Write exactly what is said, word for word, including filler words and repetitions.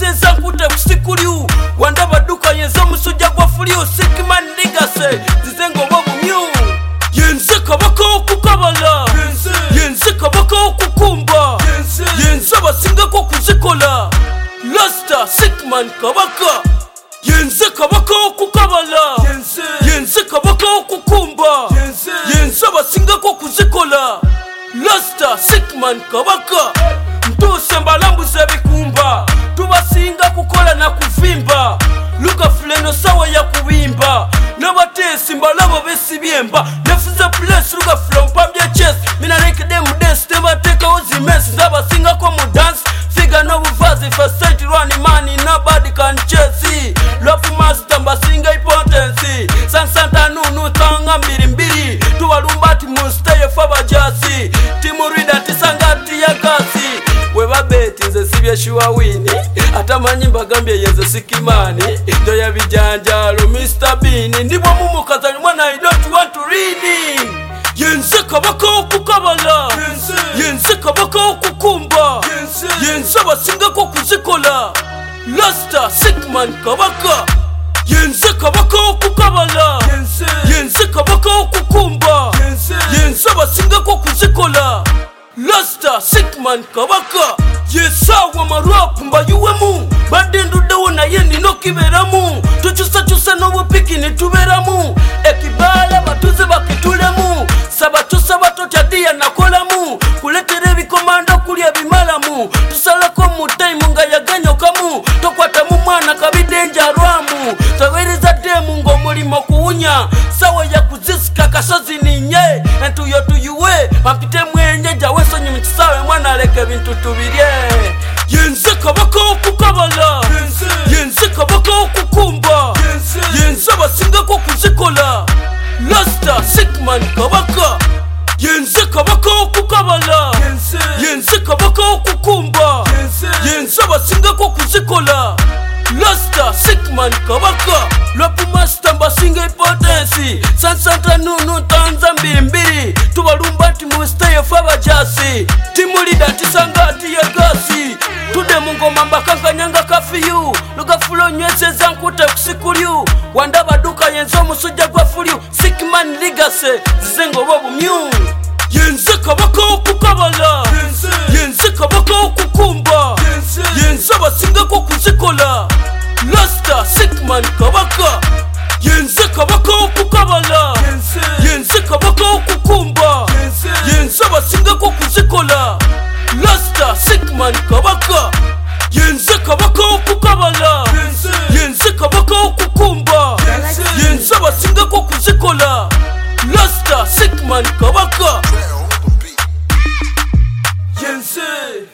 nyeseza nkute kusikulyu wanda baduka yenzo musujja gwa fulyu Sickman Legacy zizengo bobumyu yenze kabaka okukabala yenze kabaka okukumba yenze basingako kuzikola Rasta Sickman kabaka yenze kabaka okukabala yenze kabaka okukumba yenze basingako kuzikola Rasta Sickman kabaka ntuse mbalambuze bikumba tubasinga kukola na kuvimba luka fuleno sawa ya kubimba nabatesi mbalabo besibyemba nefuze place luka from pambya chest mina like them dance tebateka ozimesi zabasinga ko mu dance figure no buvazi first sight run money nobody can chase rap master mbasinga importance sansanta nunu tanga mbiri mbiri tuwalumbati mu stay faba jasi timu rida tisangati ya kasi webabeti nze sibye shuwa wini atamanyi mbagambye yenze Sikimani ndo ya bijanjalo Mister Bean ndibwa mumukazanyi mwana I don't want to read yenze kabaka okukabala yenze kabaka okukumba yenze basingako kuzikola Rasta Sickman kabaka yenze kabaka okukabala yenze kabaka okukumba yenze basingako kuzikola Rasta Sickman kabaka yesawa marapu mbayuwemu badendudewo naye nino kiberamu tukyusakyusa n'obupiki nituberamu ekibala batuze bakitulemu sabatusa batotya nakolamu kuletera ebikomando kulya ebimalamu tusalako mu time nga yaganyokamu tokwatamu mwana kabidenjarwamu tawereza demu ng'omulimo kuwunya sawa yakuzisika kasozi ninye entuyo tuyuwe bampite mwenye jawesonyi mukisawe mwana aleka ebintu tubirye yenze kabaka okukabala yenze kabaka okukumba yenze basingako kuzikola Rasta Sickman kabaka yenze kabaka okukabala yenze kabaka okukumba yenze basingako kuzikola Rasta Sickman kabaka rap master mbasinga importance sansanta nunu tanza mbiri mbiri tubalumbati mu stay faba jasi timu leader tisangati ya gasi tude mungoma mbakankanyanga kafiyu lugafulo nyweseza nkute kusikulyu wanda baduka yenzo musujja gwa fulyu Sickman Legacy zizengo bobumyu yenze kabaka okukabala yenze kabaka okukumba yenze basingako kuzikola Rasta Sickman kabaka yenze kabaka okukabala yenze kabaka okukumba yenze basingako kuzikola Rasta Sickman kabaka yenze kabaka okukabala yenze kabaka okukumba yenze basingako kuzikola Rasta Sickman kabaka yenze